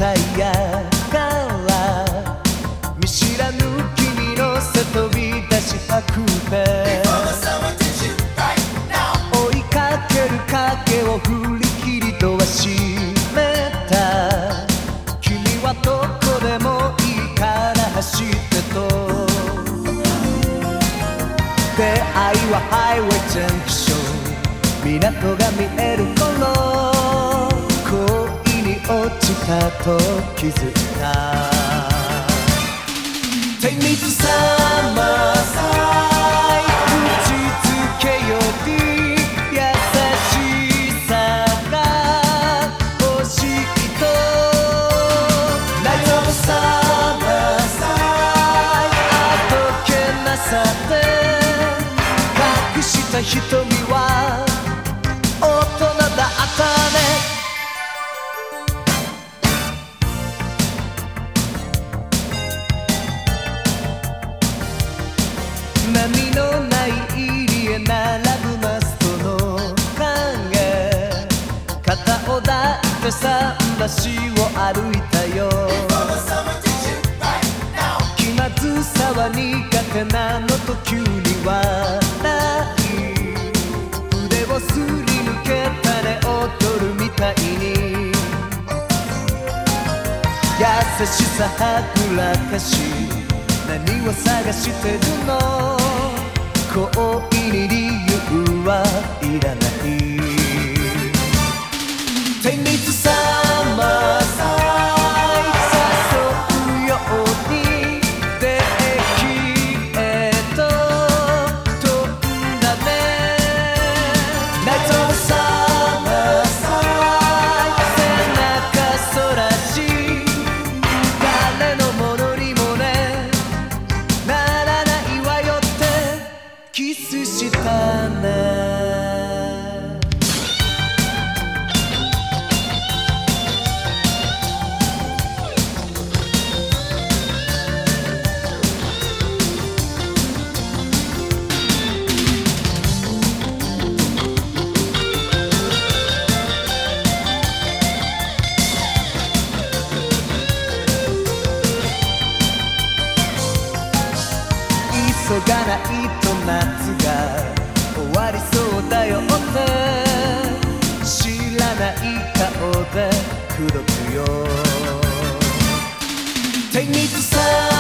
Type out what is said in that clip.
たいやから見知らぬ君の背飛び出し白ペ追いかける影を振り切りドア閉めた君はどこでもいいから走ってと出会いはハイウェイジャンクション港が見える頃恋に落ちたと気づいた Take me to summer side 打ちつけより優しさが欲しいと Night of summer side あどけなさで隠した瞳は大人だったね波のない入り江並ぶマストの影肩を抱いて桟橋を歩いたよ気まずさは苦手なのと急に笑い腕をすり抜けたね踊るみたいに優しさはぐらかし何を探してるの恋に理由はいらない Take me to summer side 誘うようにデッキへと飛んだね Night of summer side 背中そらし誰のものにもねならないわよってキスしたね急がないと夏が終わりそうだよって知らない顔で口説くよ Take me to sun